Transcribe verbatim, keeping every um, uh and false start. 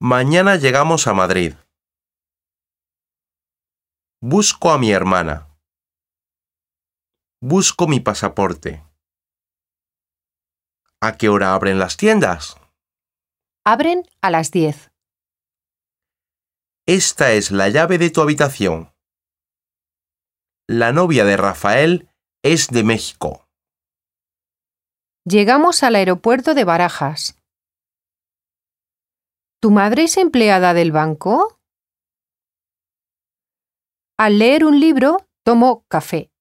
Mañana llegamos a Madrid. Busco a mi hermana. Busco mi pasaporte. ¿A qué hora abren las tiendas? Abren a las diez. Esta es la llave de tu habitación. La novia de Rafael es de México. Llegamos al aeropuerto de Barajas. ¿Tu madre es empleada del banco? Al leer un libro, tomo café.